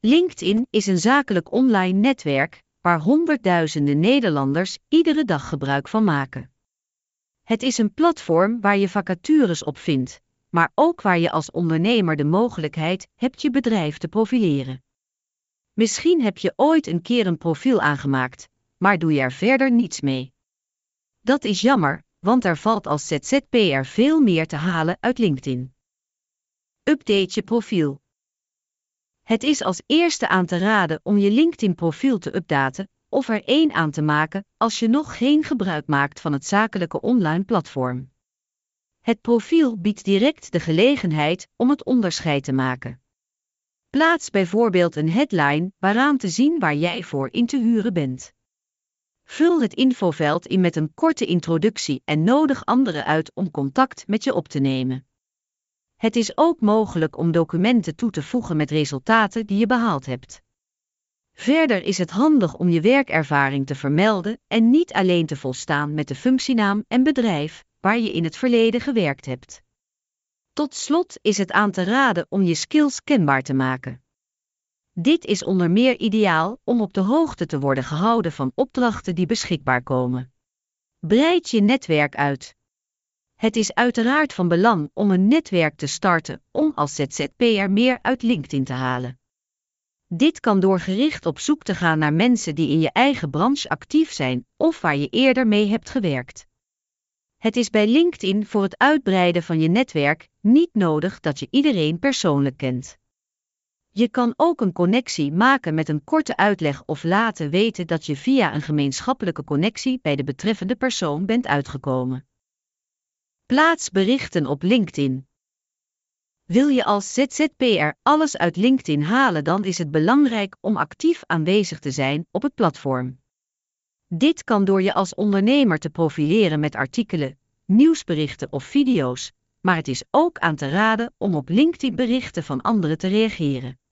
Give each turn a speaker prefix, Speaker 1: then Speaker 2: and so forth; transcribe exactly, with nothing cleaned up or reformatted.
Speaker 1: LinkedIn is een zakelijk online netwerk waar honderdduizenden Nederlanders iedere dag gebruik van maken. Het is een platform waar je vacatures op vindt, maar ook waar je als ondernemer de mogelijkheid hebt je bedrijf te profileren. Misschien heb je ooit een keer een profiel aangemaakt, maar doe je er verder niets mee. Dat is jammer, want er valt als Z Z P R veel meer te halen uit LinkedIn. Update je profiel. Het is als eerste aan te raden om je LinkedIn-profiel te updaten of er één aan te maken als je nog geen gebruik maakt van het zakelijke online platform. Het profiel biedt direct de gelegenheid om het onderscheid te maken. Plaats bijvoorbeeld een headline waaraan te zien waar jij voor in te huren bent. Vul het infoveld in met een korte introductie en nodig anderen uit om contact met je op te nemen. Het is ook mogelijk om documenten toe te voegen met resultaten die je behaald hebt. Verder is het handig om je werkervaring te vermelden en niet alleen te volstaan met de functienaam en bedrijf waar je in het verleden gewerkt hebt. Tot slot is het aan te raden om je skills kenbaar te maken. Dit is onder meer ideaal om op de hoogte te worden gehouden van opdrachten die beschikbaar komen. Breid je netwerk uit. Het is uiteraard van belang om een netwerk te starten om als Z Z P R meer uit LinkedIn te halen. Dit kan door gericht op zoek te gaan naar mensen die in je eigen branche actief zijn of waar je eerder mee hebt gewerkt. Het is bij LinkedIn voor het uitbreiden van je netwerk niet nodig dat je iedereen persoonlijk kent. Je kan ook een connectie maken met een korte uitleg of laten weten dat je via een gemeenschappelijke connectie bij de betreffende persoon bent uitgekomen. Plaats berichten op LinkedIn. Wil je als Z Z P R alles uit LinkedIn halen, dan is het belangrijk om actief aanwezig te zijn op het platform. Dit kan door je als ondernemer te profileren met artikelen, nieuwsberichten of video's, maar het is ook aan te raden om op LinkedIn berichten van anderen te reageren.